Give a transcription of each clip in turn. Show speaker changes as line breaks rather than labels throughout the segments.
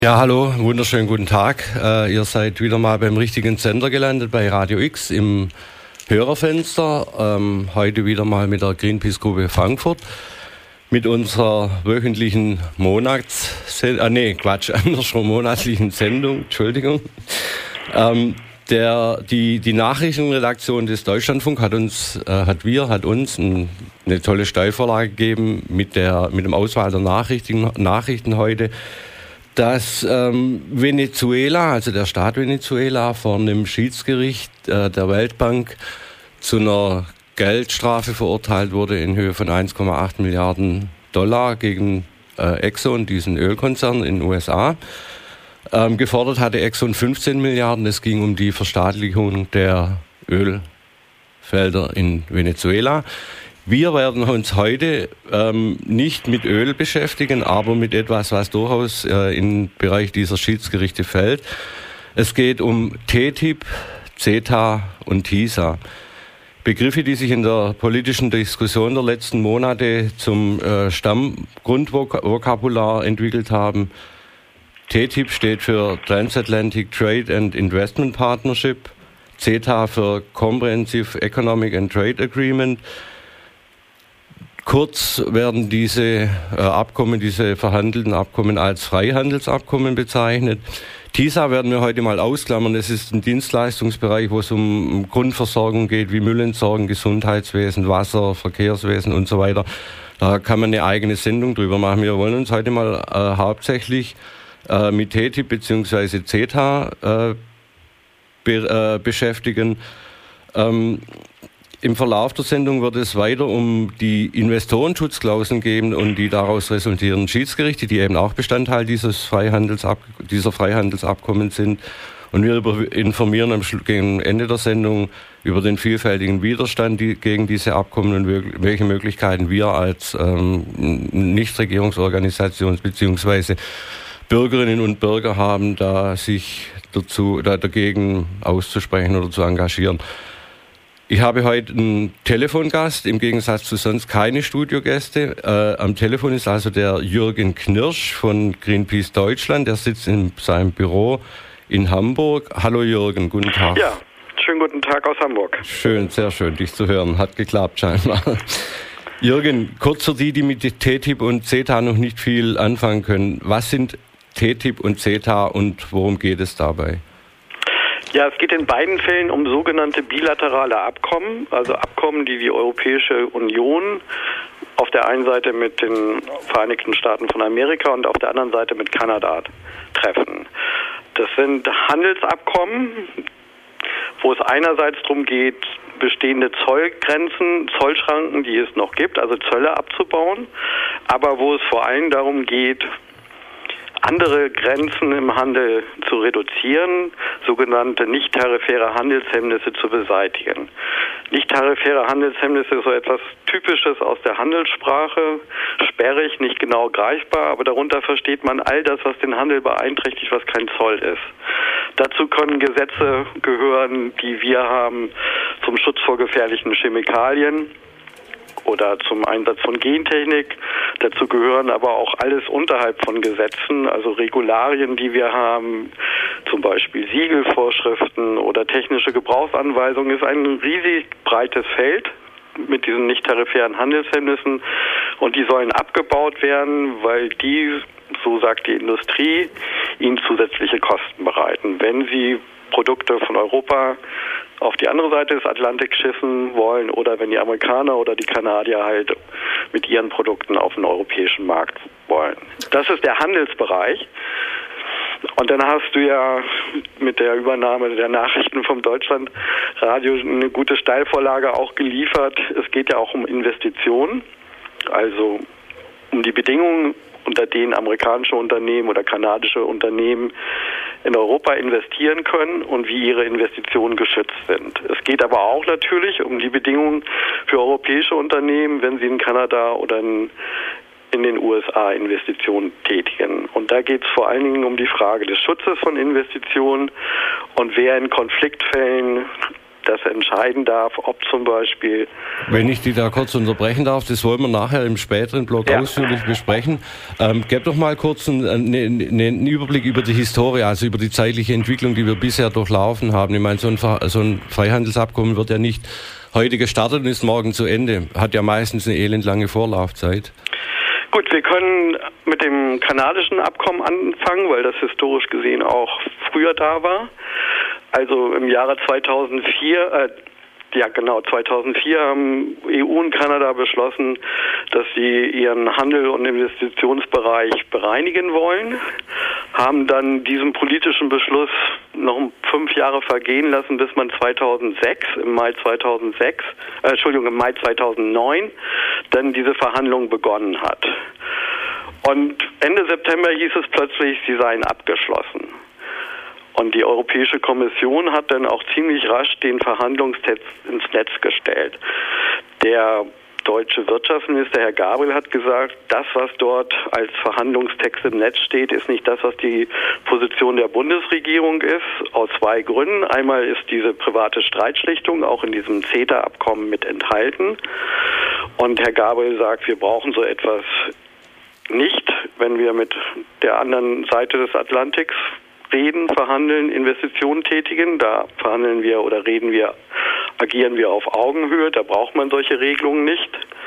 Ja, hallo, wunderschönen guten Tag. Ihr seid wieder mal beim richtigen Sender gelandet, bei Radio X im Hörerfenster. Heute wieder mal mit der Greenpeace-Gruppe Frankfurt. Mit unserer wöchentlichen monatlichen Sendung, Entschuldigung. Die Nachrichtenredaktion des Deutschlandfunk hat uns eine tolle Steilvorlage gegeben mit dem Auswahl der Nachrichten heute, dass Venezuela, also der Staat Venezuela, vor einem Schiedsgericht der Weltbank zu einer Geldstrafe verurteilt wurde in Höhe von 1,8 Milliarden Dollar gegen Exxon, diesen Ölkonzern in den USA. Gefordert hatte Exxon 15 Milliarden. Es ging um die Verstaatlichung der Ölfelder in Venezuela. Wir werden uns heute nicht mit Öl beschäftigen, aber mit etwas, was durchaus im Bereich dieser Schiedsgerichte fällt. Es geht um TTIP, CETA und TISA. Begriffe, die sich in der politischen Diskussion der letzten Monate zum Stammgrundvokabular entwickelt haben. TTIP steht für Transatlantic Trade and Investment Partnership, CETA für Comprehensive Economic and Trade Agreement. Kurz werden diese verhandelten Abkommen als Freihandelsabkommen bezeichnet. TISA werden wir heute mal ausklammern. Es ist ein Dienstleistungsbereich, wo es um Grundversorgung geht, wie Müllentsorgung, Gesundheitswesen, Wasser, Verkehrswesen und so weiter. Da kann man eine eigene Sendung drüber machen. Wir wollen uns heute mal hauptsächlich mit TTIP bzw. CETA beschäftigen. Im Verlauf der Sendung wird es weiter um die Investorenschutzklauseln gehen und die daraus resultierenden Schiedsgerichte, die eben auch Bestandteil dieser Freihandelsabkommen sind. Und wir informieren gegen Ende der Sendung über den vielfältigen Widerstand gegen diese Abkommen und welche Möglichkeiten wir als Nichtregierungsorganisation bzw. Bürgerinnen und Bürger haben, sich dagegen auszusprechen oder zu engagieren. Ich habe heute einen Telefongast, im Gegensatz zu sonst keine Studiogäste. Am Telefon ist also der Jürgen Knirsch von Greenpeace Deutschland. Der sitzt in seinem Büro in Hamburg. Hallo Jürgen, guten Tag.
Ja, schönen guten Tag aus Hamburg.
Schön, sehr schön, dich zu hören. Hat geklappt scheinbar. Jürgen, kurz für die mit TTIP und CETA noch nicht viel anfangen können. Was sind TTIP und CETA und worum geht es dabei?
Ja, es geht in beiden Fällen um sogenannte bilaterale Abkommen, also Abkommen, die die Europäische Union auf der einen Seite mit den Vereinigten Staaten von Amerika und auf der anderen Seite mit Kanada treffen. Das sind Handelsabkommen, wo es einerseits darum geht, bestehende Zollgrenzen, Zollschranken, die es noch gibt, also Zölle abzubauen, aber wo es vor allem darum geht, andere Grenzen im Handel zu reduzieren, sogenannte nicht-tarifäre Handelshemmnisse zu beseitigen. Nicht-tarifäre Handelshemmnisse ist so etwas Typisches aus der Handelssprache, sperrig, nicht genau greifbar, aber darunter versteht man all das, was den Handel beeinträchtigt, was kein Zoll ist. Dazu können Gesetze gehören, die wir haben zum Schutz vor gefährlichen Chemikalien oder zum Einsatz von Gentechnik. Dazu gehören aber auch alles unterhalb von Gesetzen, also Regularien, die wir haben, zum Beispiel Siegelvorschriften oder technische Gebrauchsanweisungen, ist ein riesig breites Feld mit diesen nicht-tarifären Handelshemmnissen und die sollen abgebaut werden, weil die, so sagt die Industrie, ihnen zusätzliche Kosten bereiten, wenn sie Produkte von Europa auf die andere Seite des Atlantiks schiffen wollen oder wenn die Amerikaner oder die Kanadier halt mit ihren Produkten auf den europäischen Markt wollen. Das ist der Handelsbereich. Und dann hast du ja mit der Übernahme der Nachrichten vom Deutschlandradio eine gute Steilvorlage auch geliefert. Es geht ja auch um Investitionen, also um die Bedingungen, unter denen amerikanische Unternehmen oder kanadische Unternehmen in Europa investieren können und wie ihre Investitionen geschützt sind. Es geht aber auch natürlich um die Bedingungen für europäische Unternehmen, wenn sie in Kanada oder in den USA Investitionen tätigen. Und da geht es vor allen Dingen um die Frage des Schutzes von Investitionen und wer in Konfliktfällen das entscheiden darf, ob zum Beispiel...
Wenn ich die da kurz unterbrechen darf, das wollen wir nachher im späteren Blog ausführlich besprechen. Gebt doch mal kurz einen Überblick über die Historie, also über die zeitliche Entwicklung, die wir bisher durchlaufen haben. Ich meine, so ein Freihandelsabkommen wird ja nicht heute gestartet und ist morgen zu Ende. Hat ja meistens eine elendlange Vorlaufzeit.
Gut, wir können mit dem kanadischen Abkommen anfangen, weil das historisch gesehen auch früher da war. Also im Jahre 2004 haben EU und Kanada beschlossen, dass sie ihren Handel- und Investitionsbereich bereinigen wollen, haben dann diesen politischen Beschluss noch 5 Jahre vergehen lassen, bis man im Mai 2009 dann diese Verhandlungen begonnen hat. Und Ende September hieß es plötzlich, sie seien abgeschlossen. Und die Europäische Kommission hat dann auch ziemlich rasch den Verhandlungstext ins Netz gestellt. Der deutsche Wirtschaftsminister Herr Gabriel hat gesagt, das, was dort als Verhandlungstext im Netz steht, ist nicht das, was die Position der Bundesregierung ist, aus 2 Gründen. Einmal ist diese private Streitschlichtung auch in diesem CETA-Abkommen mit enthalten. Und Herr Gabriel sagt, wir brauchen so etwas nicht, wenn wir mit der anderen Seite des Atlantiks reden, verhandeln, Investitionen tätigen. Da verhandeln wir oder agieren wir auf Augenhöhe. Da braucht man solche Regelungen nicht.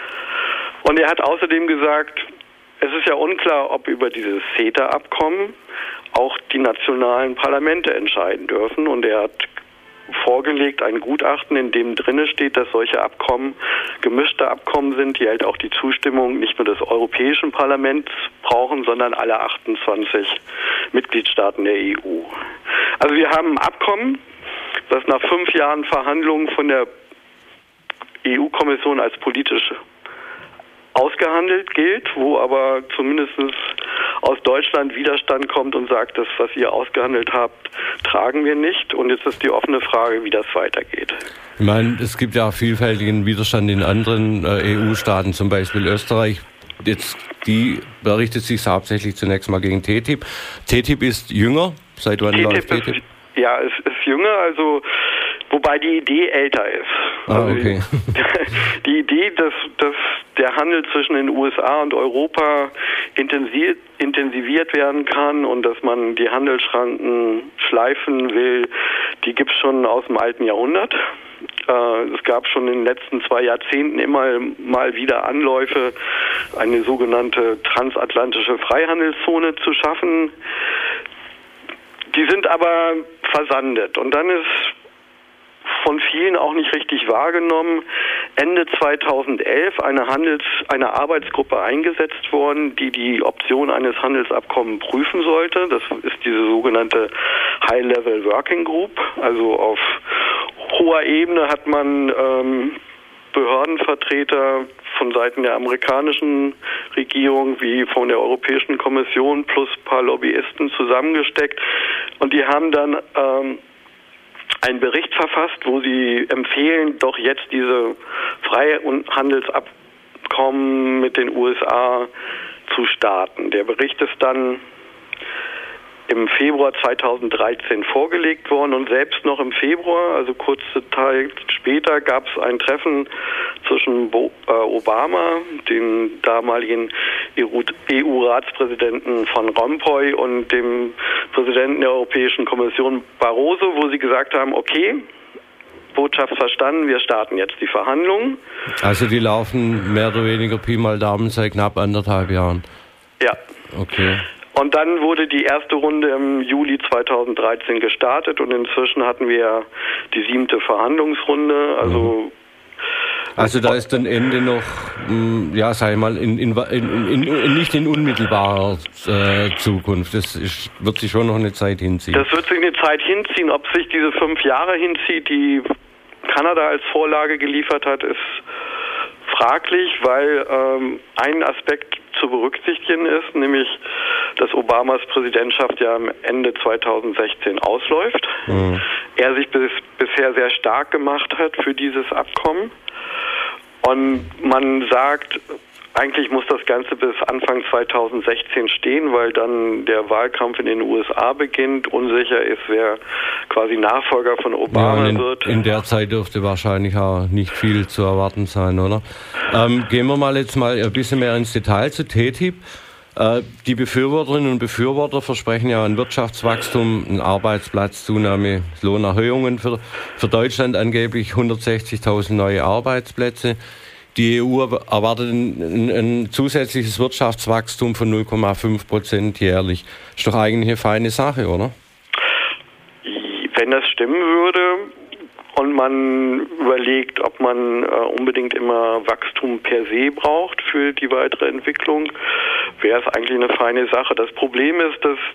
Und er hat außerdem gesagt, es ist ja unklar, ob über dieses CETA-Abkommen auch die nationalen Parlamente entscheiden dürfen. Und er hat vorgelegt ein Gutachten, in dem drinne steht, dass solche Abkommen gemischte Abkommen sind, die halt auch die Zustimmung nicht nur des Europäischen Parlaments brauchen, sondern alle 28 Mitgliedstaaten der EU. Also wir haben ein Abkommen, das nach 5 Jahren Verhandlungen von der EU-Kommission als politisch ausgehandelt gilt, wo aber zumindest aus Deutschland Widerstand kommt und sagt, das, was ihr ausgehandelt habt, tragen wir nicht. Und jetzt ist die offene Frage, wie das weitergeht.
Ich meine, es gibt ja auch vielfältigen Widerstand in anderen EU-Staaten, zum Beispiel Österreich. Jetzt, die richtet sich hauptsächlich zunächst mal gegen TTIP. TTIP ist jünger. Seit wann läuft TTIP?
Ja, es ist jünger, also wobei die Idee älter ist.
Okay.
Die Idee, dass der Handel zwischen den USA und Europa intensiviert werden kann und dass man die Handelsschranken schleifen will, die gibt's schon aus dem alten Jahrhundert. Es gab schon in den letzten 2 Jahrzehnten immer mal wieder Anläufe, eine sogenannte transatlantische Freihandelszone zu schaffen. Die sind aber versandet und dann ist von vielen auch nicht richtig wahrgenommen. Ende 2011 eine Arbeitsgruppe eingesetzt worden, die Option eines Handelsabkommens prüfen sollte. Das ist diese sogenannte High-Level Working Group. Also auf hoher Ebene hat man Behördenvertreter von Seiten der amerikanischen Regierung wie von der Europäischen Kommission plus ein paar Lobbyisten zusammengesteckt. Und die haben dann einen Bericht verfasst, wo sie empfehlen, doch jetzt diese Freihandelsabkommen mit den USA zu starten. Der Bericht ist dann im Februar 2013 vorgelegt worden und selbst noch im Februar, also kurze Zeit später, gab es ein Treffen zwischen Obama, dem damaligen EU-Ratspräsidenten Van Rompuy und dem Präsidenten der Europäischen Kommission Barroso, wo sie gesagt haben, okay, Botschaft verstanden, wir starten jetzt die Verhandlungen.
Also die laufen mehr oder weniger Pi mal Daumen seit knapp 1,5 Jahren.
Ja.
Okay.
Und dann wurde die erste Runde im Juli 2013 gestartet und inzwischen hatten wir die 7. Verhandlungsrunde. Also
da ist dann Ende noch, ja, sag ich mal, nicht in unmittelbarer Zukunft. Das wird sich schon noch eine Zeit hinziehen.
Das wird sich eine Zeit hinziehen. Ob sich diese 5 Jahre hinzieht, die Kanada als Vorlage geliefert hat, ist fraglich, weil ein Aspekt zu berücksichtigen ist, nämlich dass Obamas Präsidentschaft ja am Ende 2016 ausläuft. Er sich bisher sehr stark gemacht hat für dieses Abkommen. Und man sagt, eigentlich muss das Ganze bis Anfang 2016 stehen, weil dann der Wahlkampf in den USA beginnt. Unsicher ist, wer quasi Nachfolger von Obama wird.
In der Zeit dürfte wahrscheinlich auch nicht viel zu erwarten sein, oder? Gehen wir mal jetzt mal ein bisschen mehr ins Detail zu TTIP. Die Befürworterinnen und Befürworter versprechen ja ein Wirtschaftswachstum, eine Arbeitsplatzzunahme, Lohnerhöhungen für Deutschland angeblich 160.000 neue Arbeitsplätze. Die EU erwartet ein zusätzliches Wirtschaftswachstum von 0,5% jährlich. Ist doch eigentlich eine feine Sache, oder?
Wenn das stimmen würde und man überlegt, ob man unbedingt immer Wachstum per se braucht für die weitere Entwicklung, wäre es eigentlich eine feine Sache. Das Problem ist, dass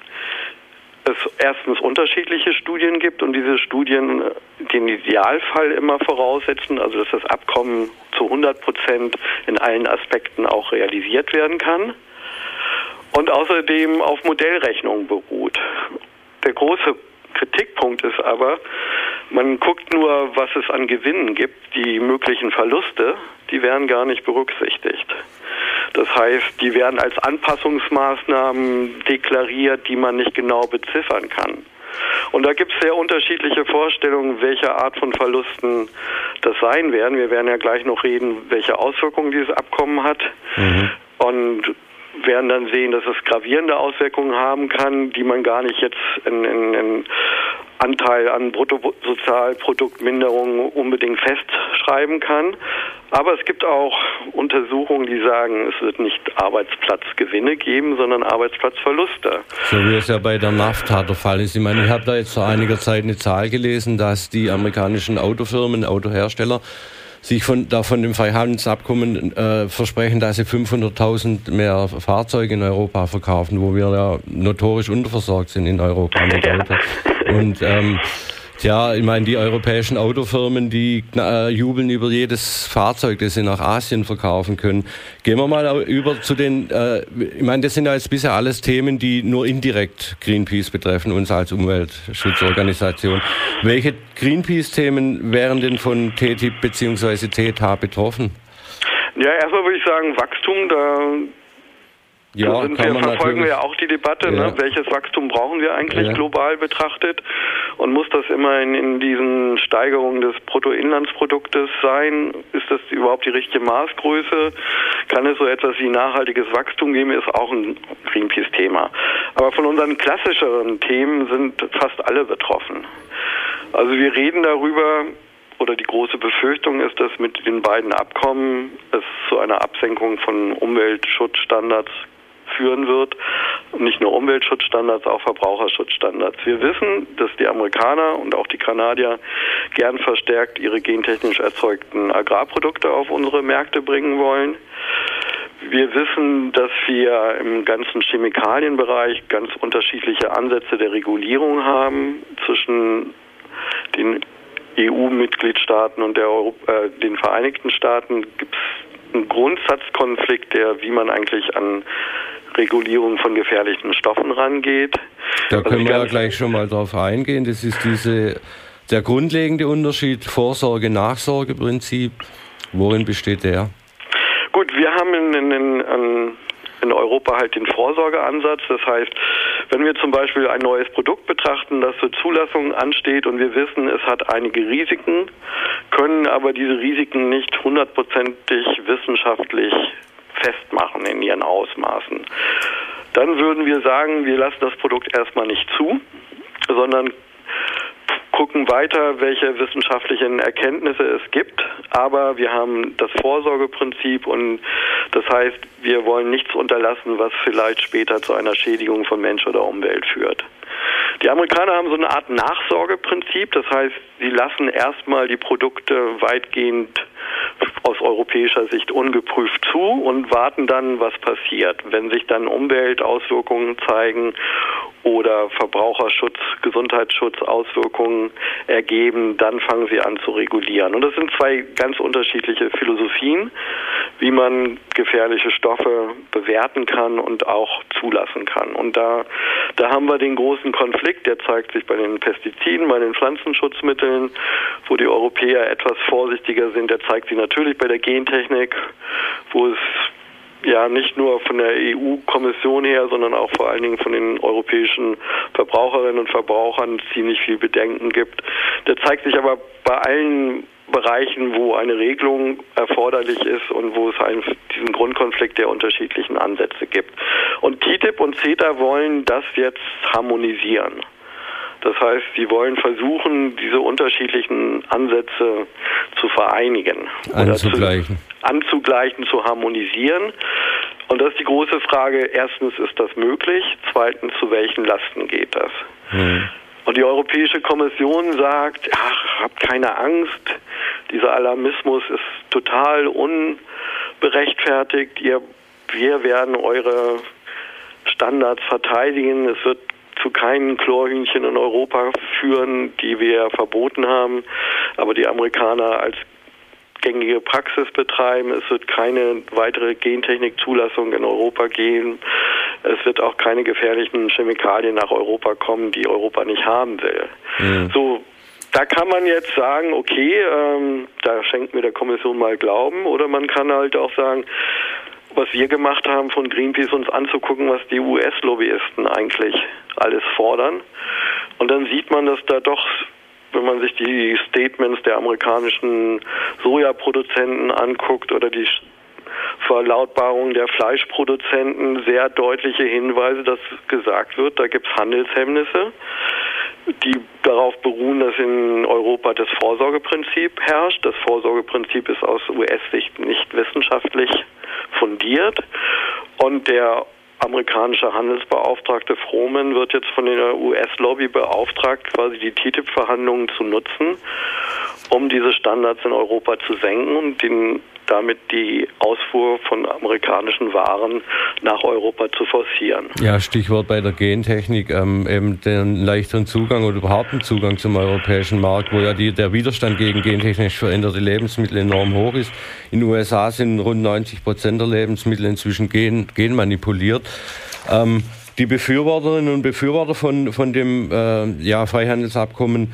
es erstens unterschiedliche Studien gibt und diese Studien den Idealfall immer voraussetzen, also dass das Abkommen zu 100% in allen Aspekten auch realisiert werden kann und außerdem auf Modellrechnungen beruht. Der große Kritikpunkt ist aber, man guckt nur, was es an Gewinnen gibt, die möglichen Verluste, die werden gar nicht berücksichtigt. Das heißt, die werden als Anpassungsmaßnahmen deklariert, die man nicht genau beziffern kann. Und da gibt es sehr unterschiedliche Vorstellungen, welche Art von Verlusten das sein werden. Wir werden ja gleich noch reden, welche Auswirkungen dieses Abkommen hat. Und werden dann sehen, dass es gravierende Auswirkungen haben kann, die man gar nicht jetzt in Anteil an Bruttosozialproduktminderung unbedingt festschreiben kann. Aber es gibt auch Untersuchungen, die sagen, es wird nicht Arbeitsplatzgewinne geben, sondern Arbeitsplatzverluste.
So wie es ja bei der NAFTA der Fall ist. Ich meine, ich habe da jetzt vor einiger Zeit eine Zahl gelesen, dass die amerikanischen Autofirmen, Autohersteller, sich von dem Freihandelsabkommen versprechen, dass sie 500.000 mehr Fahrzeuge in Europa verkaufen, wo wir ja notorisch unterversorgt sind in Europa mit Autos. Und ich meine, die europäischen Autofirmen, die jubeln über jedes Fahrzeug, das sie nach Asien verkaufen können. Gehen wir mal über zu den, ich meine, das sind ja jetzt bisher alles Themen, die nur indirekt Greenpeace betreffen, uns als Umweltschutzorganisation. Welche Greenpeace-Themen wären denn von TTIP bzw. CETA betroffen?
Ja, erstmal würde ich sagen, Wachstum, verfolgen wir ja auch die Debatte, ne? Welches Wachstum brauchen wir eigentlich global betrachtet und muss das immer in diesen Steigerungen des Bruttoinlandsproduktes sein? Ist das überhaupt die richtige Maßgröße? Kann es so etwas wie nachhaltiges Wachstum geben? Ist auch ein Greenpeace-Thema. Aber von unseren klassischeren Themen sind fast alle betroffen. Also wir reden darüber, oder die große Befürchtung ist, dass mit den beiden Abkommen es zu einer Absenkung von Umweltschutzstandards führen wird. Nicht nur Umweltschutzstandards, auch Verbraucherschutzstandards. Wir wissen, dass die Amerikaner und auch die Kanadier gern verstärkt ihre gentechnisch erzeugten Agrarprodukte auf unsere Märkte bringen wollen. Wir wissen, dass wir im ganzen Chemikalienbereich ganz unterschiedliche Ansätze der Regulierung haben zwischen den EU-Mitgliedstaaten und den Vereinigten Staaten. Gibt es einen Grundsatzkonflikt, wie man eigentlich an Regulierung von gefährlichen Stoffen rangeht.
Da können wir ja gleich schon mal drauf eingehen. Das ist der grundlegende Unterschied Vorsorge-Nachsorge-Prinzip. Worin besteht der?
Gut, wir haben in Europa halt den Vorsorgeansatz. Das heißt, wenn wir zum Beispiel ein neues Produkt betrachten, das zur Zulassung ansteht und wir wissen, es hat einige Risiken, können aber diese Risiken nicht 100% wissenschaftlich festmachen in ihren Ausmaßen. Dann würden wir sagen, wir lassen das Produkt erstmal nicht zu, sondern gucken weiter, welche wissenschaftlichen Erkenntnisse es gibt, aber wir haben das Vorsorgeprinzip und das heißt, wir wollen nichts unterlassen, was vielleicht später zu einer Schädigung von Mensch oder Umwelt führt. Die Amerikaner haben so eine Art Nachsorgeprinzip, das heißt, sie lassen erstmal die Produkte weitgehend aus europäischer Sicht ungeprüft zu und warten dann, was passiert. Wenn sich dann Umweltauswirkungen zeigen oder Verbraucherschutz, Gesundheitsschutzauswirkungen ergeben, dann fangen sie an zu regulieren. Und das sind zwei ganz unterschiedliche Philosophien, wie man gefährliche Stoffe bewerten kann und auch zulassen kann. Und da haben wir den großen Konflikt, der zeigt sich bei den Pestiziden, bei den Pflanzenschutzmitteln, wo die Europäer etwas vorsichtiger sind. Der zeigt sich natürlich bei der Gentechnik, wo es ja nicht nur von der EU-Kommission her, sondern auch vor allen Dingen von den europäischen Verbraucherinnen und Verbrauchern ziemlich viel Bedenken gibt. Der zeigt sich aber bei allen Bereichen, wo eine Regelung erforderlich ist und wo es diesen Grundkonflikt der unterschiedlichen Ansätze gibt. Und TTIP und CETA wollen das jetzt harmonisieren. Das heißt, sie wollen versuchen, diese unterschiedlichen Ansätze zu vereinigen. Anzugleichen, zu harmonisieren. Und das ist die große Frage. Erstens, ist das möglich? Zweitens, zu welchen Lasten geht das? Und die Europäische Kommission sagt, habt keine Angst, dieser Alarmismus ist total unberechtfertigt. Wir werden eure Standards verteidigen. Es wird zu keinen Chlorhühnchen in Europa führen, die wir verboten haben, aber die Amerikaner als gängige Praxis betreiben. Es wird keine weitere Gentechnikzulassung in Europa geben. Es wird auch keine gefährlichen Chemikalien nach Europa kommen, die Europa nicht haben will. So, da kann man jetzt sagen, okay, da schenkt mir der Kommission mal Glauben, oder man kann halt auch sagen, was wir gemacht haben von Greenpeace, uns anzugucken, was die US-Lobbyisten eigentlich alles fordern. Und dann sieht man, dass da doch, wenn man sich die Statements der amerikanischen Sojaproduzenten anguckt oder die Verlautbarung der Fleischproduzenten, sehr deutliche Hinweise, dass gesagt wird, da gibt es Handelshemmnisse, die darauf beruhen, dass in Europa das Vorsorgeprinzip herrscht. Das Vorsorgeprinzip ist aus US-Sicht nicht wissenschaftlich fundiert. Und der amerikanische Handelsbeauftragte Froman wird jetzt von der US-Lobby beauftragt, quasi die TTIP-Verhandlungen zu nutzen, um diese Standards in Europa zu senken und damit die Ausfuhr von amerikanischen Waren nach Europa zu forcieren.
Ja, Stichwort bei der Gentechnik, eben den leichteren Zugang oder überhaupt einen Zugang zum europäischen Markt, wo ja der Widerstand gegen gentechnisch veränderte Lebensmittel enorm hoch ist. In den USA sind rund 90% der Lebensmittel inzwischen genmanipuliert. Die Befürworterinnen und Befürworter von dem Freihandelsabkommen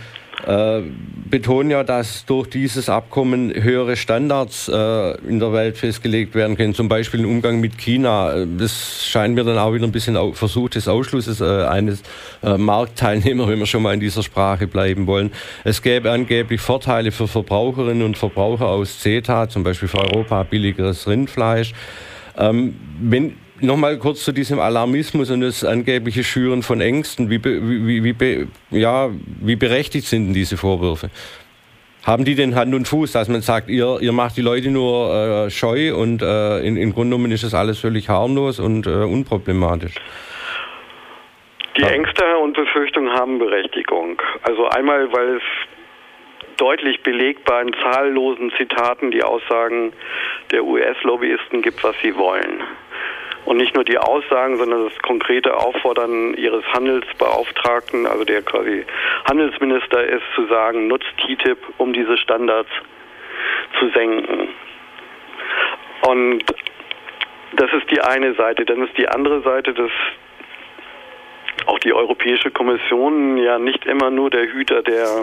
betonen ja, dass durch dieses Abkommen höhere Standards in der Welt festgelegt werden können, zum Beispiel im Umgang mit China. Das scheint mir dann auch wieder ein bisschen Versuch des Ausschlusses eines Marktteilnehmers, wenn wir schon mal in dieser Sprache bleiben wollen. Es gäbe angeblich Vorteile für Verbraucherinnen und Verbraucher aus CETA, zum Beispiel für Europa billigeres Rindfleisch. Nochmal kurz zu diesem Alarmismus und das angebliche Schüren von Ängsten. Wie berechtigt sind denn diese Vorwürfe? Haben die denn Hand und Fuß, dass man sagt, ihr macht die Leute nur scheu und im Grunde genommen ist das alles völlig harmlos und unproblematisch?
Die Ängste und Befürchtungen haben Berechtigung. Also einmal, weil es deutlich belegbar in zahllosen Zitaten die Aussagen der US-Lobbyisten gibt, was sie wollen. Und nicht nur die Aussagen, sondern das konkrete Auffordern ihres Handelsbeauftragten, also der quasi Handelsminister ist, zu sagen, nutzt TTIP, um diese Standards zu senken. Und das ist die eine Seite. Dann ist die andere Seite, dass auch die Europäische Kommission ja nicht immer nur der Hüter der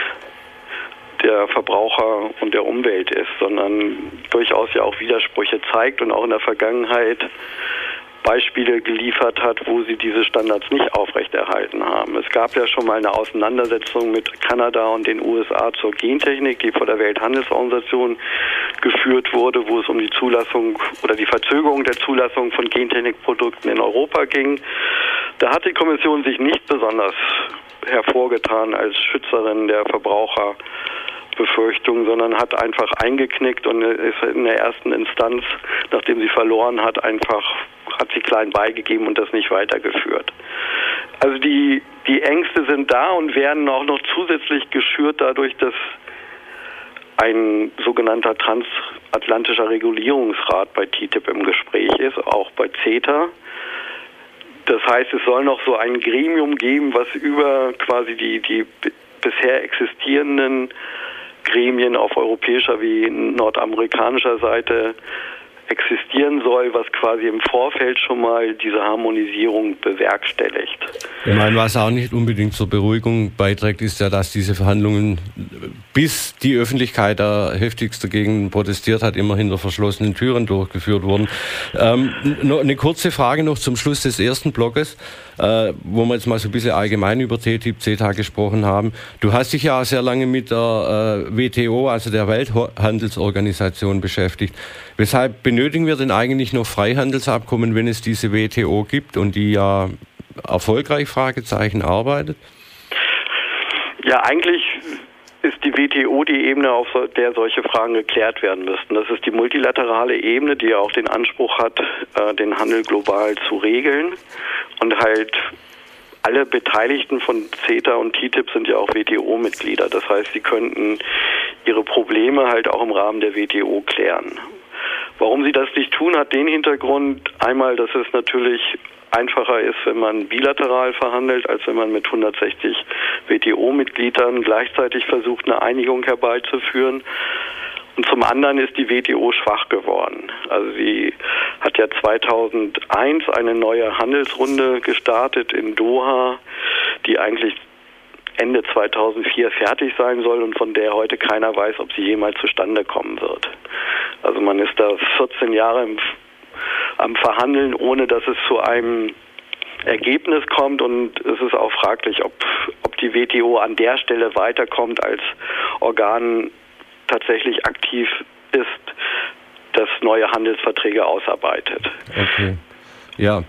Verbraucher und der Umwelt ist, sondern durchaus ja auch Widersprüche zeigt und auch in der Vergangenheit Beispiele geliefert hat, wo sie diese Standards nicht aufrechterhalten haben. Es gab ja schon mal eine Auseinandersetzung mit Kanada und den USA zur Gentechnik, die vor der Welthandelsorganisation geführt wurde, wo es um die Zulassung oder die Verzögerung der Zulassung von Gentechnikprodukten in Europa ging. Da hat die Kommission sich nicht besonders hervorgetan als Schützerin der Verbraucherbefürchtung, sondern hat einfach eingeknickt und ist in der ersten Instanz, nachdem sie verloren hat, hat sie klein beigegeben und das nicht weitergeführt. Also die Ängste sind da und werden auch noch zusätzlich geschürt dadurch, dass ein sogenannter transatlantischer Regulierungsrat bei TTIP im Gespräch ist, auch bei CETA. Das heißt, es soll noch so ein Gremium geben, was über quasi die bisher existierenden Gremien auf europäischer wie nordamerikanischer Seite existieren soll, was quasi im Vorfeld schon mal diese Harmonisierung bewerkstelligt.
Ich meine, was auch nicht unbedingt zur Beruhigung beiträgt, ist ja, dass diese Verhandlungen bis die Öffentlichkeit da heftigst dagegen protestiert hat, immer hinter verschlossenen Türen durchgeführt wurden. Noch eine kurze Frage noch zum Schluss des ersten Blockes, wo wir jetzt mal so ein bisschen allgemein über TTIP, CETA gesprochen haben. Du hast dich ja sehr lange mit der WTO, also der Welthandelsorganisation, beschäftigt. Weshalb benötigen wir denn eigentlich noch Freihandelsabkommen, wenn es diese WTO gibt und die ja erfolgreich, Fragezeichen, arbeitet?
Ja, eigentlich ist die WTO die Ebene, auf der solche Fragen geklärt werden müssten. Das ist die multilaterale Ebene, die auch den Anspruch hat, den Handel global zu regeln. Und halt alle Beteiligten von CETA und TTIP sind ja auch WTO-Mitglieder. Das heißt, sie könnten ihre Probleme halt auch im Rahmen der WTO klären. Warum sie das nicht tun, hat den Hintergrund, einmal, dass es natürlich einfacher ist, wenn man bilateral verhandelt, als wenn man mit 160 WTO-Mitgliedern gleichzeitig versucht, eine Einigung herbeizuführen. Und zum anderen ist die WTO schwach geworden. Also sie hat ja 2001 eine neue Handelsrunde gestartet in Doha, die eigentlich Ende 2004 fertig sein soll und von der heute keiner weiß, ob sie jemals zustande kommen wird. Also man ist da 14 Jahre am Verhandeln, ohne dass es zu einem Ergebnis kommt, und es ist auch fraglich, ob die WTO an der Stelle weiterkommt, als Organ tatsächlich aktiv ist, das neue Handelsverträge ausarbeitet.
Okay. Ja.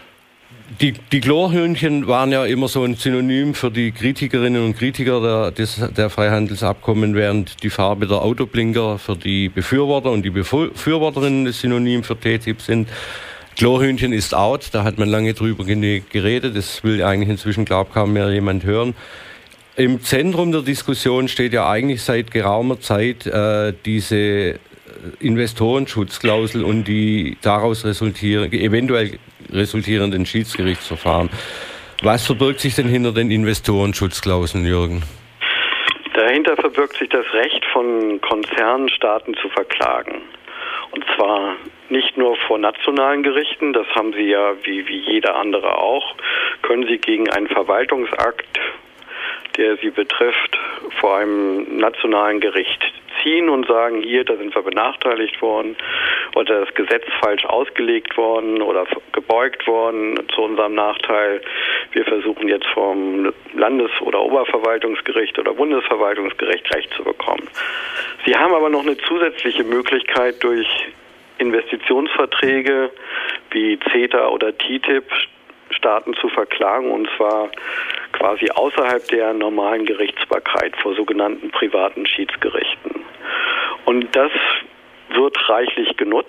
Die Chlorhühnchen waren ja immer so ein Synonym für die Kritikerinnen und Kritiker der Freihandelsabkommen, während die Farbe der Autoblinker für die Befürworter und die Befürworterinnen das Synonym für TTIP sind. Chlorhühnchen ist out, da hat man lange drüber geredet, das will eigentlich inzwischen, glaube ich, kaum mehr jemand hören. Im Zentrum der Diskussion steht ja eigentlich seit geraumer Zeit diese Investorenschutzklausel und die daraus eventuell resultierenden Schiedsgerichtsverfahren. Was verbirgt sich denn hinter den Investorenschutzklauseln, Jürgen?
Dahinter verbirgt sich das Recht von Konzernen, Staaten zu verklagen. Und zwar nicht nur vor nationalen Gerichten, das haben sie ja wie jeder andere auch, können sie gegen einen Verwaltungsakt, der sie betrifft, vor einem nationalen Gericht ziehen und sagen, hier, da sind wir benachteiligt worden oder das Gesetz falsch ausgelegt worden oder gebeugt worden zu unserem Nachteil. Wir versuchen jetzt vom Landes- oder Oberverwaltungsgericht oder Bundesverwaltungsgericht Recht zu bekommen. Sie haben aber noch eine zusätzliche Möglichkeit, durch Investitionsverträge wie CETA oder TTIP Staaten zu verklagen, und zwar quasi außerhalb der normalen Gerichtsbarkeit vor sogenannten privaten Schiedsgerichten. Und das wird reichlich genutzt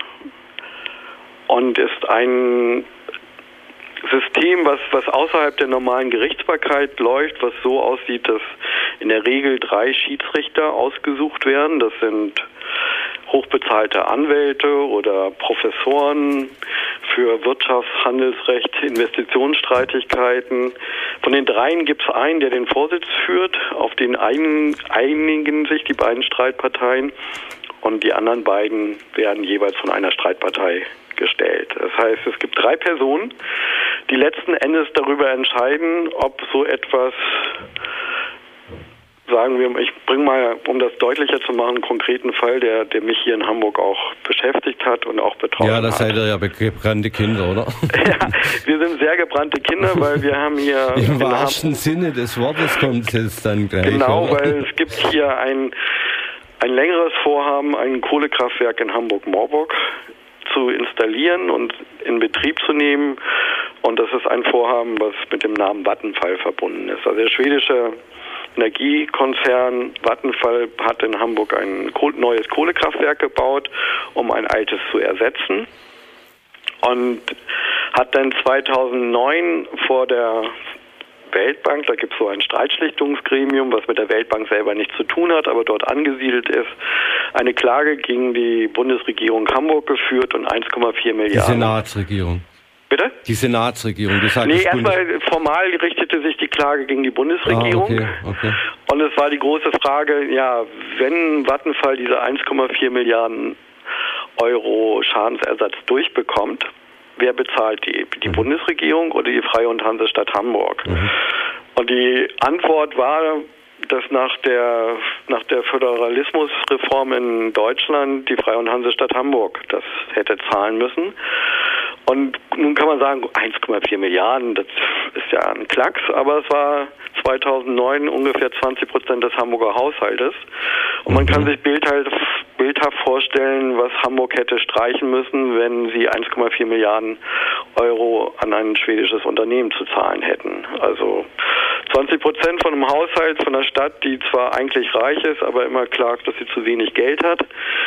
und ist ein System, was außerhalb der normalen Gerichtsbarkeit läuft, was so aussieht, dass in der Regel 3 Schiedsrichter ausgesucht werden. Das sind hochbezahlte Anwälte oder Professoren für Wirtschafts-, Handelsrecht, Investitionsstreitigkeiten. Von den 3 gibt es einen, der den Vorsitz führt. Auf den einigen sich die beiden Streitparteien, und die anderen beiden werden jeweils von einer Streitpartei gestellt. Das heißt, es gibt 3 Personen, die letzten Endes darüber entscheiden, ob so etwas, sagen wir, ich bringe mal, um das deutlicher zu machen, einen konkreten Fall, der mich hier in Hamburg auch beschäftigt hat und auch betroffen hat.
Ja, das seid ihr ja gebrannte Kinder, oder?
Ja, wir sind sehr gebrannte Kinder, weil wir haben hier...
Im wahrsten Sinne des Wortes kommt es dann gleich.
Genau,
oder?
weil es gibt hier ein längeres Vorhaben, ein Kohlekraftwerk in Hamburg-Moorburg zu installieren und in Betrieb zu nehmen. Und das ist ein Vorhaben, was mit dem Namen Vattenfall verbunden ist. Also der schwedische Energiekonzern Vattenfall hat in Hamburg ein neues Kohlekraftwerk gebaut, um ein altes zu ersetzen. Und hat dann 2009 vor der Weltbank, da gibt es so ein Streitschlichtungsgremium, was mit der Weltbank selber nichts zu tun hat, aber dort angesiedelt ist, eine Klage gegen die Bundesregierung Hamburg geführt und 1,4 Milliarden.
Die Senatsregierung.
Bitte?
Die Senatsregierung.
Nee, erstmal formal richtete sich die Klage gegen die Bundesregierung.
Okay.
Und es war die große Frage, ja, wenn Vattenfall diese 1,4 Milliarden Euro Schadensersatz durchbekommt, wer bezahlt die Bundesregierung oder die Freie und Hansestadt Hamburg? Und die Antwort war, dass nach der Föderalismusreform in Deutschland die Freie und Hansestadt Hamburg das hätte zahlen müssen. Und nun kann man sagen, 1,4 Milliarden, das ist ja ein Klacks, aber es war 2009 ungefähr 20% des Hamburger Haushaltes. Und man kann sich bildhaft vorstellen, was Hamburg hätte streichen müssen, wenn sie 1,4 Milliarden Euro an ein schwedisches Unternehmen zu zahlen hätten. Also 20% von einem Haushalt von einer Stadt, die zwar eigentlich reich ist, aber immer klagt, dass sie zu wenig Geld hat,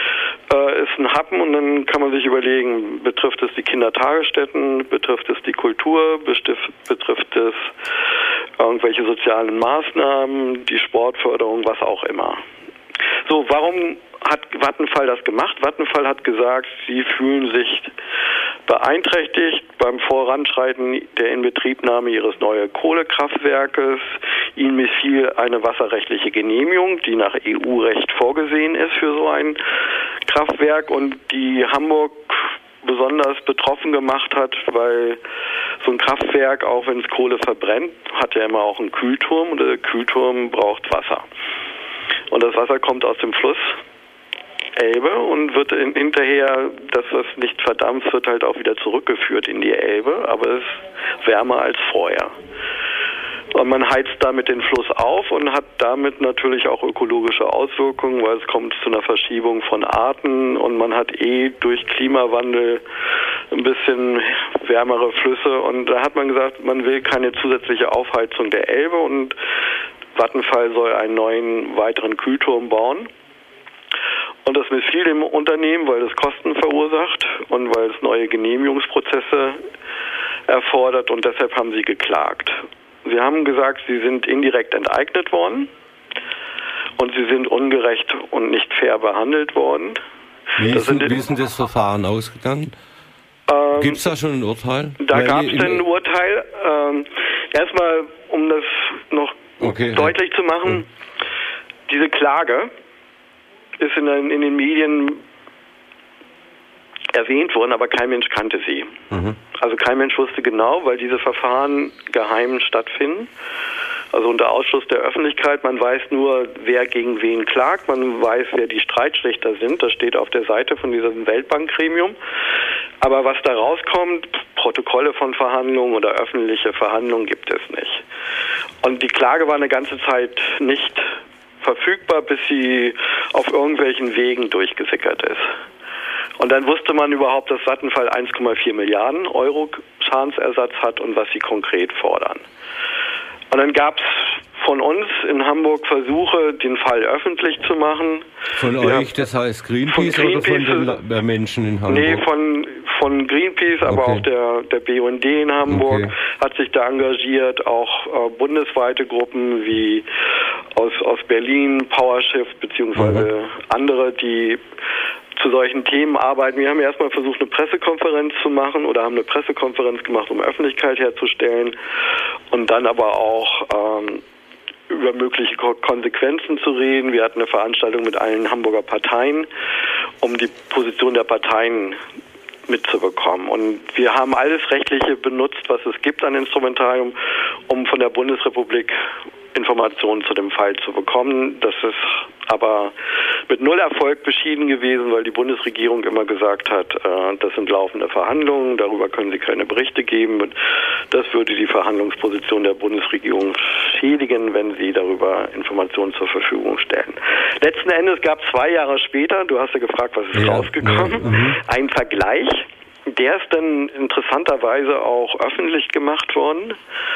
ist ein Happen. Und dann kann man sich überlegen, betrifft es die Kindertagesstätten, betrifft es die Kultur, betrifft es irgendwelche sozialen Maßnahmen, die Sportförderung, was auch immer. So, warum hat Vattenfall das gemacht? Vattenfall hat gesagt, sie fühlen sich beeinträchtigt beim Voranschreiten der Inbetriebnahme ihres neuen Kohlekraftwerkes. Ihnen missfiel eine wasserrechtliche Genehmigung, die nach EU-Recht vorgesehen ist für so ein Kraftwerk und die Hamburg besonders betroffen gemacht hat, weil so ein Kraftwerk, auch wenn es Kohle verbrennt, hat ja immer auch einen Kühlturm und der Kühlturm braucht Wasser. Und das Wasser kommt aus dem Fluss Elbe und wird hinterher, das was nicht verdampft, wird halt auch wieder zurückgeführt in die Elbe, aber es ist wärmer als vorher. Und man heizt damit den Fluss auf und hat damit natürlich auch ökologische Auswirkungen, weil es kommt zu einer Verschiebung von Arten und man hat durch Klimawandel ein bisschen wärmere Flüsse und da hat man gesagt, man will keine zusätzliche Aufheizung der Elbe und Vattenfall soll einen neuen weiteren Kühlturm bauen. Und das missfiel dem Unternehmen, weil es Kosten verursacht und weil es neue Genehmigungsprozesse erfordert und deshalb haben sie geklagt. Sie haben gesagt, sie sind indirekt enteignet worden und sie sind ungerecht und nicht fair behandelt worden.
Wie ist denn das Verfahren ausgegangen? Gibt es da schon ein Urteil?
Da gab es ein Urteil. Erstmal, um das noch deutlich zu machen, diese Klage ist in den Medien erwähnt worden, aber kein Mensch kannte sie. Also kein Mensch wusste genau, weil diese Verfahren geheim stattfinden. Also unter Ausschluss der Öffentlichkeit. Man weiß nur, wer gegen wen klagt. Man weiß, wer die Streitschlichter sind. Das steht auf der Seite von diesem Weltbankgremium. Aber was da rauskommt, Protokolle von Verhandlungen oder öffentliche Verhandlungen gibt es nicht. Und die Klage war eine ganze Zeit nicht verfügbar, bis sie auf irgendwelchen Wegen durchgesickert ist. Und dann wusste man überhaupt, dass Vattenfall 1,4 Milliarden Euro Schadensersatz hat und was sie konkret fordern. Und dann gab es von uns in Hamburg Versuche, den Fall öffentlich zu machen.
Von euch, das heißt Greenpeace oder von den Menschen in Hamburg?
Nee, von Greenpeace, aber auch der BUND in Hamburg hat sich da engagiert, auch bundesweite Gruppen wie aus Berlin, PowerShift beziehungsweise andere, die zu solchen Themen arbeiten. Wir haben erstmal versucht, eine Pressekonferenz zu machen oder haben eine Pressekonferenz gemacht, um Öffentlichkeit herzustellen und dann aber auch über mögliche Konsequenzen zu reden. Wir hatten eine Veranstaltung mit allen Hamburger Parteien, um die Position der Parteien mitzubekommen. Und wir haben alles Rechtliche benutzt, was es gibt an Instrumentarium, um von der Bundesrepublik Informationen zu dem Fall zu bekommen. Das ist aber mit null Erfolg beschieden gewesen, weil die Bundesregierung immer gesagt hat, das sind laufende Verhandlungen, darüber können sie keine Berichte geben. Das würde die Verhandlungsposition der Bundesregierung schädigen, wenn sie darüber Informationen zur Verfügung stellen. Letzten Endes gab es 2 Jahre später, du hast ja gefragt, was ist rausgekommen, ein Vergleich. Der ist dann interessanterweise auch öffentlich gemacht worden.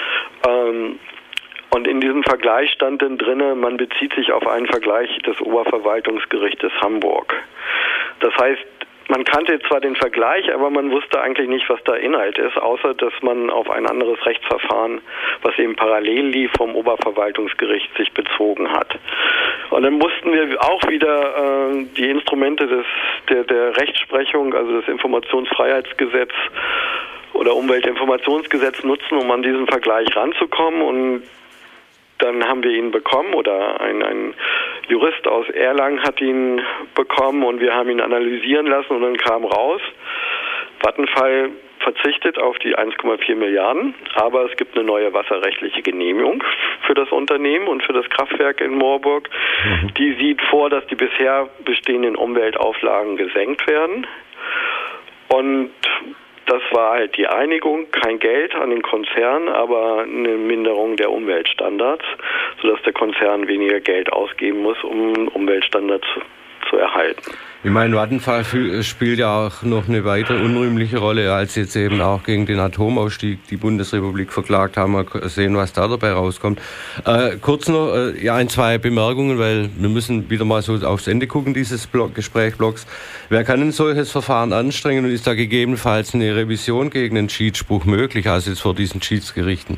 Und in diesem Vergleich stand dann drinne, man bezieht sich auf einen Vergleich des Oberverwaltungsgerichtes Hamburg. Das heißt, man kannte zwar den Vergleich, aber man wusste eigentlich nicht, was da Inhalt ist, außer dass man auf ein anderes Rechtsverfahren, was eben parallel lief, vom Oberverwaltungsgericht sich bezogen hat. Und dann mussten wir auch wieder die Instrumente der Rechtsprechung, also das Informationsfreiheitsgesetz oder Umweltinformationsgesetz nutzen, um an diesen Vergleich ranzukommen. Und dann haben wir ihn bekommen oder ein Jurist aus Erlangen hat ihn bekommen und wir haben ihn analysieren lassen und dann kam raus, Vattenfall verzichtet auf die 1,4 Milliarden, aber es gibt eine neue wasserrechtliche Genehmigung für das Unternehmen und für das Kraftwerk in Moorburg. Die sieht vor, dass die bisher bestehenden Umweltauflagen gesenkt werden. Und das war halt die Einigung, kein Geld an den Konzern, aber eine Minderung der Umweltstandards, sodass der Konzern weniger Geld ausgeben muss, um Umweltstandards zu erhalten.
Ich meine, Vattenfall spielt ja auch noch eine weitere unrühmliche Rolle, als jetzt eben auch gegen den Atomausstieg die Bundesrepublik verklagt haben. Mal sehen, was da dabei rauskommt. Kurz noch ein, zwei Bemerkungen, weil wir müssen wieder mal so aufs Ende gucken, dieses Gesprächblocks. Wer kann ein solches Verfahren anstrengen und ist da gegebenenfalls eine Revision gegen den Schiedsspruch möglich, also jetzt vor diesen Schiedsgerichten?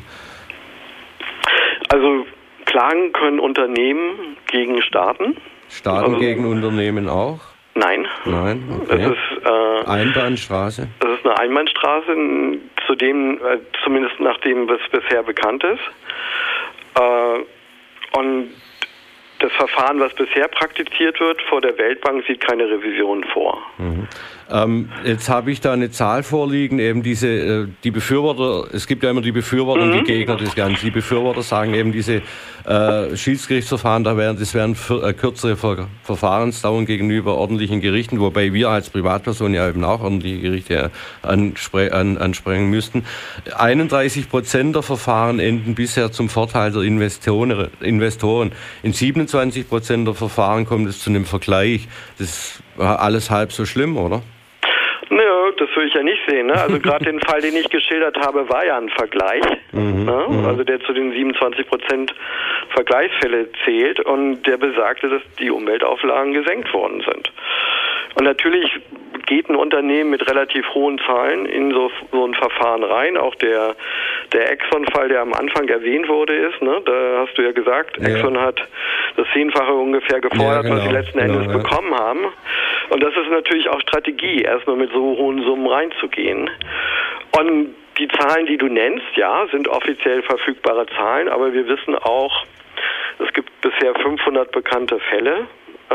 Also klagen können Unternehmen gegen Staaten.
Staaten gegen Unternehmen auch?
Nein.
Nein, okay.
Das ist
Einbahnstraße?
Das ist eine Einbahnstraße, zumindest nach dem, was bisher bekannt ist. Und das Verfahren, was bisher praktiziert wird vor der Weltbank, sieht keine Revision vor.
Jetzt habe ich da eine Zahl vorliegen, eben die Befürworter, es gibt ja immer die Befürworter und die Gegner des Ganzen. Die Befürworter sagen eben, diese Schiedsgerichtsverfahren, das wären kürzere Verfahrensdauern gegenüber ordentlichen Gerichten, wobei wir als Privatperson ja eben auch ordentliche Gerichte ansprechen müssten. 31% der Verfahren enden bisher zum Vorteil der Investoren. In 27% der Verfahren kommt es zu einem Vergleich. Das war alles halb so schlimm, oder?
Nö, das würde ich ja nicht sehen. Ne? Also gerade den Fall, den ich geschildert habe, war ja ein Vergleich, also der zu den 27% Vergleichsfälle zählt und der besagte, dass die Umweltauflagen gesenkt worden sind. Und natürlich geht ein Unternehmen mit relativ hohen Zahlen in so ein Verfahren rein. Auch der Exxon-Fall, der am Anfang erwähnt wurde, ist, ne? Da hast du ja gesagt, Exxon hat das 10-fache ungefähr gefordert, was sie letzten Endes bekommen haben. Und das ist natürlich auch Strategie, erstmal mit so hohen Summen reinzugehen. Und die Zahlen, die du nennst, ja, sind offiziell verfügbare Zahlen, aber wir wissen auch, es gibt bisher 500 bekannte Fälle.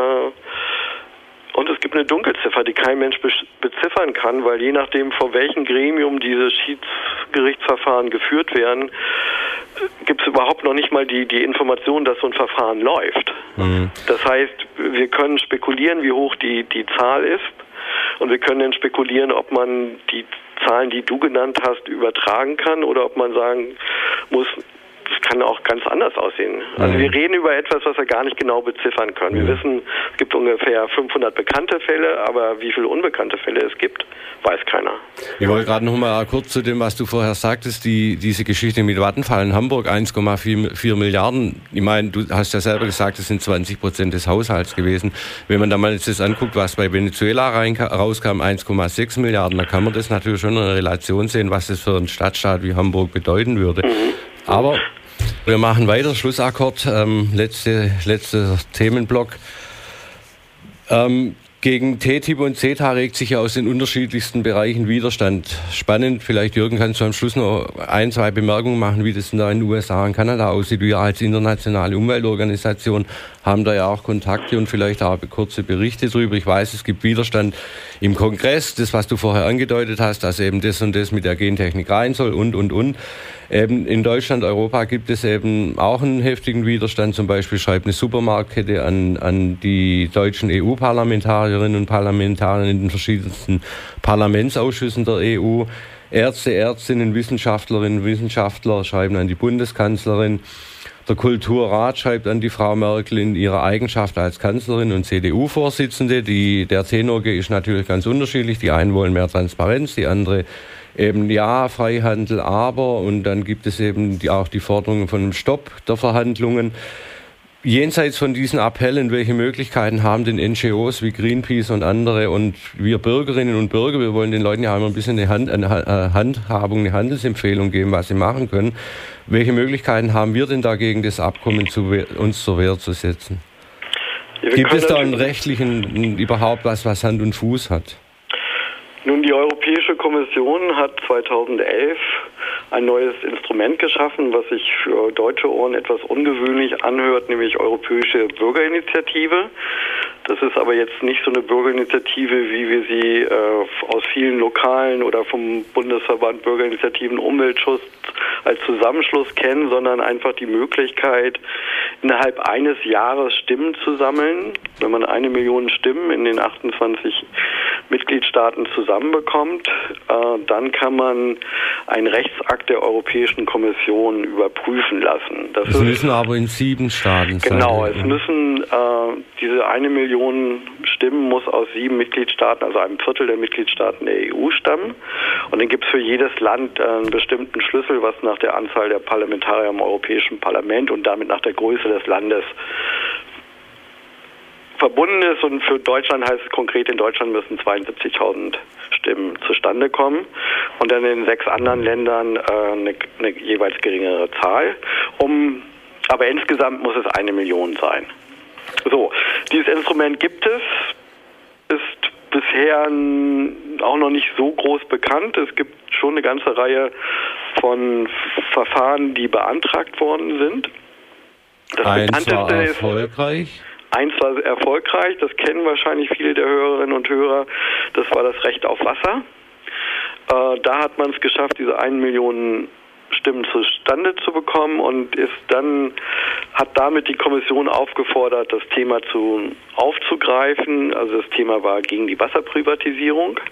Und es gibt eine Dunkelziffer, die kein Mensch beziffern kann, weil je nachdem, vor welchem Gremium diese Schiedsgerichtsverfahren geführt werden, gibt es überhaupt noch nicht mal die Information, dass so ein Verfahren läuft. Das heißt, wir können spekulieren, wie hoch die Zahl ist, und wir können dann spekulieren, ob man die Zahlen, die du genannt hast, übertragen kann oder ob man sagen muss, das kann auch ganz anders aussehen. Also wir reden über etwas, was wir gar nicht genau beziffern können. Wir wissen, es gibt ungefähr 500 bekannte Fälle, aber wie viele unbekannte Fälle es gibt, weiß keiner.
Ich wollte gerade noch mal kurz zu dem, was du vorher sagtest, diese Geschichte mit Vattenfall in Hamburg, 1,4 Milliarden. Ich meine, du hast ja selber gesagt, das sind 20% des Haushalts gewesen. Wenn man da mal jetzt das anguckt, was bei Venezuela rauskam, 1,6 Milliarden, dann kann man das natürlich schon in Relation sehen, was das für einen Stadtstaat wie Hamburg bedeuten würde. Aber wir machen weiter, Schlussakkord, letzter Themenblock. Gegen TTIP und CETA regt sich ja aus den unterschiedlichsten Bereichen Widerstand. Spannend, vielleicht Jürgen, kannst du am Schluss noch 1, 2 Bemerkungen machen, wie das in den USA und Kanada aussieht. Wir als internationale Umweltorganisation haben da ja auch Kontakte und vielleicht auch kurze Berichte drüber. Ich weiß, es gibt Widerstand im Kongress, das, was du vorher angedeutet hast, dass eben das und das mit der Gentechnik rein soll und. Eben in Deutschland, Europa gibt es eben auch einen heftigen Widerstand. Zum Beispiel schreibt eine Supermarktkette an die deutschen EU-Parlamentarierinnen und Parlamentarier in den verschiedensten Parlamentsausschüssen der EU. Ärzte, Ärztinnen, Wissenschaftlerinnen, Wissenschaftler schreiben an die Bundeskanzlerin. Der Kulturrat schreibt an die Frau Merkel in ihrer Eigenschaft als Kanzlerin und CDU-Vorsitzende. Der Tenor ist natürlich ganz unterschiedlich. Die einen wollen mehr Transparenz, die andere eben ja, Freihandel, aber, und dann gibt es eben auch die Forderungen von einem Stopp der Verhandlungen. Jenseits von diesen Appellen, welche Möglichkeiten haben denn NGOs wie Greenpeace und andere und wir Bürgerinnen und Bürger, wir wollen den Leuten ja immer ein bisschen eine Handhabung, eine Handelsempfehlung geben, was sie machen können. Welche Möglichkeiten haben wir denn dagegen, das Abkommen uns zur Wehr zu setzen? Ja, gibt es da einen rechtlichen, überhaupt was Hand und Fuß hat?
Nun, die Europäische Kommission hat 2011 ein neues Instrument geschaffen, was sich für deutsche Ohren etwas ungewöhnlich anhört, nämlich Europäische Bürgerinitiative. Das ist aber jetzt nicht so eine Bürgerinitiative, wie wir sie aus vielen lokalen oder vom Bundesverband Bürgerinitiativen Umweltschutz als Zusammenschluss kennen, sondern einfach die Möglichkeit, innerhalb eines Jahres Stimmen zu sammeln. Wenn man 1 Million Stimmen in den 28 Mitgliedstaaten zusammenbekommt, dann kann man einen Rechtsakt der Europäischen Kommission überprüfen lassen.
Das müssen aber in 7 Staaten sein.
Genau, es müssen diese 1 Million Stimmen muss aus 7 Mitgliedstaaten, also einem Viertel der Mitgliedstaaten der EU stammen. Und dann gibt es für jedes Land einen bestimmten Schlüssel, was nach der Anzahl der Parlamentarier im Europäischen Parlament und damit nach der Größe des Landes verbunden ist. Und für Deutschland heißt es konkret, in Deutschland müssen 72.000 Stimmen zustande kommen und dann in 6 anderen Ländern eine jeweils geringere Zahl. Aber insgesamt muss es 1 Million sein. So, dieses Instrument gibt es, ist bisher auch noch nicht so groß bekannt. Es gibt schon eine ganze Reihe von Verfahren, die beantragt worden sind.
Das bekannteste ist erfolgreich.
Eins war erfolgreich, das kennen wahrscheinlich viele der Hörerinnen und Hörer, das war das Recht auf Wasser. Da hat man es geschafft, diese 1 Million Stimmen zustande zu bekommen und hat damit die Kommission aufgefordert, das Thema aufzugreifen. Also das Thema war, gegen die Wasserprivatisierung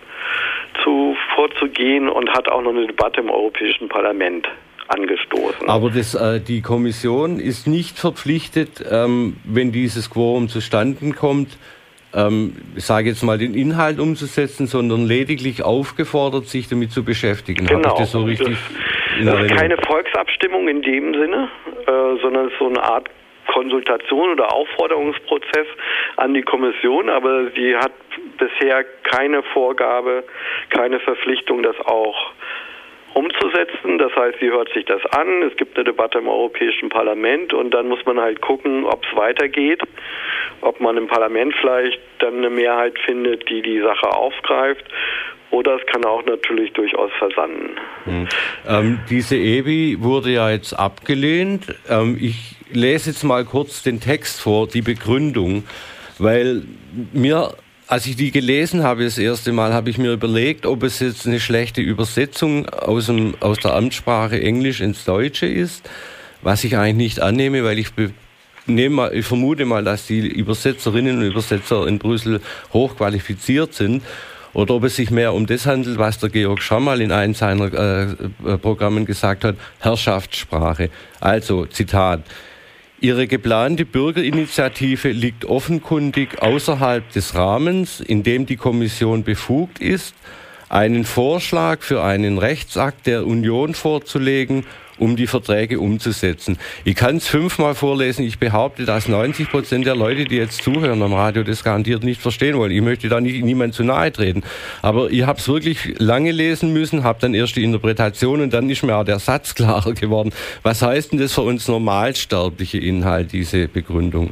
vorzugehen und hat auch noch eine Debatte im Europäischen Parlament angestoßen.
Aber die Kommission ist nicht verpflichtet, wenn dieses Quorum zustande kommt, ich sage jetzt mal, den Inhalt umzusetzen, sondern lediglich aufgefordert, sich damit zu beschäftigen.
Genau.
Habe ich das so richtig
das ist keine Volksabstimmung in dem Sinne, sondern es ist so eine Art Konsultation oder Aufforderungsprozess an die Kommission, aber sie hat bisher keine Vorgabe, keine Verpflichtung, das auch umzusetzen. Das heißt, sie hört sich das an, es gibt eine Debatte im Europäischen Parlament und dann muss man halt gucken, ob es weitergeht, ob man im Parlament vielleicht dann eine Mehrheit findet, die die Sache aufgreift. Oder es kann auch natürlich durchaus versanden.
Diese EBI wurde ja jetzt abgelehnt. Ich lese jetzt mal kurz den Text vor, die Begründung, weil als ich die gelesen habe das erste Mal, habe ich mir überlegt, ob es jetzt eine schlechte Übersetzung aus der Amtssprache Englisch ins Deutsche ist, was ich eigentlich nicht annehme, weil ich vermute mal, dass die Übersetzerinnen und Übersetzer in Brüssel hochqualifiziert sind. Oder ob es sich mehr um das handelt, was der Georg Schammal in einem seiner Programmen gesagt hat, Herrschaftssprache. Also, Zitat: Ihre geplante Bürgerinitiative liegt offenkundig außerhalb des Rahmens, in dem die Kommission befugt ist, einen Vorschlag für einen Rechtsakt der Union vorzulegen, um die Verträge umzusetzen. Ich kann es 5-mal vorlesen. Ich behaupte, dass 90% der Leute, die jetzt zuhören am Radio, das garantiert nicht verstehen wollen. Ich möchte da niemand zu nahe treten. Aber ich habe es wirklich lange lesen müssen, habe dann erst die Interpretation und dann ist mir auch der Satz klarer geworden. Was heißt denn das für uns normalsterbliche Inhalt, diese Begründung?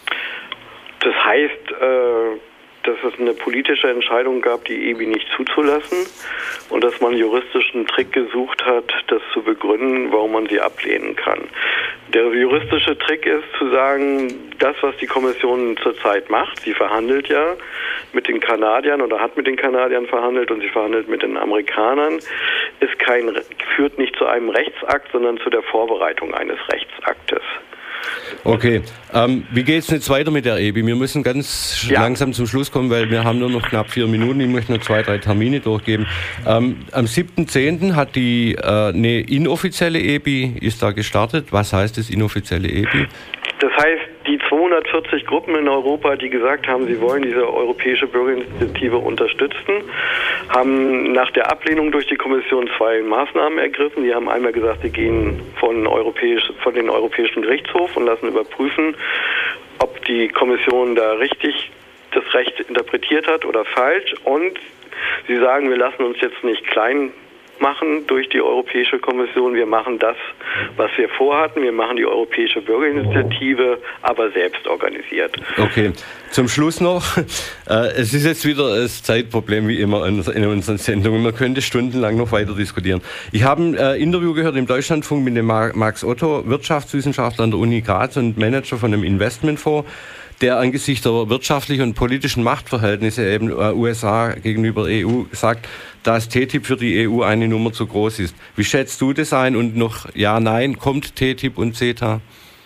Das heißt, dass es eine politische Entscheidung gab, die EBI nicht zuzulassen und dass man einen juristischen Trick gesucht hat, das zu begründen, warum man sie ablehnen kann. Der juristische Trick ist zu sagen, das, was die Kommission zurzeit macht, sie verhandelt ja mit den Kanadiern oder hat mit den Kanadiern verhandelt und sie verhandelt mit den Amerikanern, führt nicht zu einem Rechtsakt, sondern zu der Vorbereitung eines Rechtsaktes.
Okay, wie geht es jetzt weiter mit der EBI? Wir müssen ganz langsam zum Schluss kommen, weil wir haben nur noch knapp 4 Minuten. Ich möchte noch 2, 3 Termine durchgeben. Am 7.10. hat eine inoffizielle EBI ist da gestartet. Was heißt das, inoffizielle EBI?
Das heißt, die 240 Gruppen in Europa, die gesagt haben, sie wollen diese europäische Bürgerinitiative unterstützen, haben nach der Ablehnung durch die Kommission 2 Maßnahmen ergriffen. Die haben einmal gesagt, sie gehen von den Europäischen Gerichtshof und lassen überprüfen, ob die Kommission da richtig das Recht interpretiert hat oder falsch. Und sie sagen, wir lassen uns jetzt nicht klein machen durch die Europäische Kommission. Wir machen das, was wir vorhatten. Wir machen die Europäische Bürgerinitiative, aber selbst organisiert.
Okay, zum Schluss noch. Es ist jetzt wieder das Zeitproblem wie immer in unseren Sendungen. Man könnte stundenlang noch weiter diskutieren. Ich habe ein Interview gehört im Deutschlandfunk mit dem Max Otto, Wirtschaftswissenschaftler an der Uni Graz und Manager von einem Investmentfonds, der angesichts der wirtschaftlichen und politischen Machtverhältnisse eben USA gegenüber EU sagt, dass TTIP für die EU eine Nummer zu groß ist. Wie schätzt du das ein? Und noch ja, nein, kommt TTIP und CETA?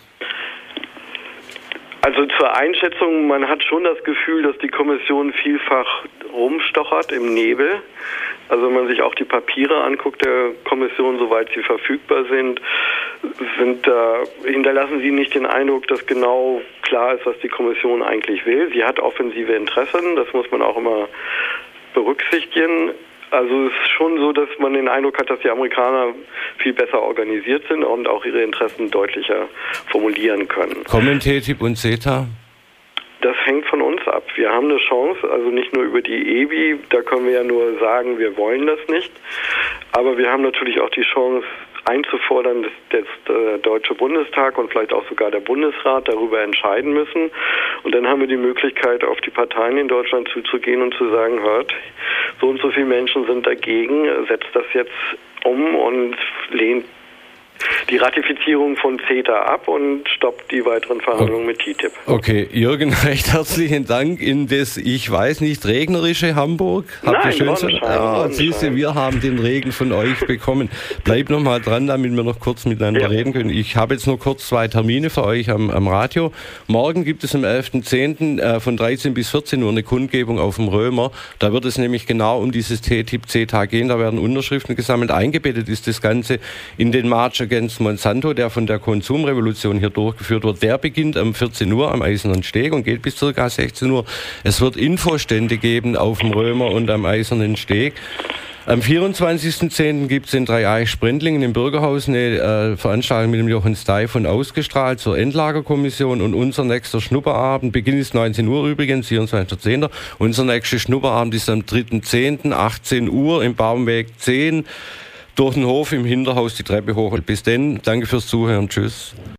Also zur Einschätzung, man hat schon das Gefühl, dass die Kommission vielfach rumstochert im Nebel. Also wenn man sich auch die Papiere anguckt der Kommission, soweit sie verfügbar sind, hinterlassen sie nicht den Eindruck, dass genau klar ist, was die Kommission eigentlich will. Sie hat offensive Interessen, das muss man auch immer berücksichtigen. Also es ist schon so, dass man den Eindruck hat, dass die Amerikaner viel besser organisiert sind und auch ihre Interessen deutlicher formulieren können.
Kommen TTIP und CETA?
Das hängt von uns ab. Wir haben eine Chance, also nicht nur über die EBI, da können wir ja nur sagen, wir wollen das nicht. Aber wir haben natürlich auch die Chance einzufordern, dass der Deutsche Bundestag und vielleicht auch sogar der Bundesrat darüber entscheiden müssen. Und dann haben wir die Möglichkeit, auf die Parteien in Deutschland zuzugehen und zu sagen, hört, so und so viele Menschen sind dagegen, setzt das jetzt um und lehnt die Ratifizierung von CETA ab und stoppt die weiteren Verhandlungen mit TTIP.
Okay, Jürgen, recht herzlichen Dank in das, ich weiß nicht, regnerische Hamburg.
Habt ihr schön
siehste, wir haben den Regen von euch bekommen. Bleib noch mal dran, damit wir noch kurz miteinander reden können. Ich habe jetzt nur kurz 2 Termine für euch am Radio. Morgen gibt es am 11.10. Von 13 bis 14 Uhr eine Kundgebung auf dem Römer. Da wird es nämlich genau um dieses TTIP-CETA gehen. Da werden Unterschriften gesammelt. Eingebettet ist das Ganze in den March Against Monsanto, der von der Konsumrevolution hier durchgeführt wird. Der beginnt um 14 Uhr am Eisernen Steg und geht bis ca. 16 Uhr. Es wird Infostände geben auf dem Römer und am Eisernen Steg. Am 24.10. gibt es in Dreieich-Sprendlingen im Bürgerhaus eine Veranstaltung mit dem Jochen Stey von Ausgestrahlt zur Endlagerkommission und unser nächster Schnupperabend, Beginn ist 19 Uhr übrigens, 24.10. Unser nächster Schnupperabend ist am 3.10., 18 Uhr im Baumweg 10. Durch den Hof im Hinterhaus die Treppe hoch. Bis dann, danke fürs Zuhören, tschüss.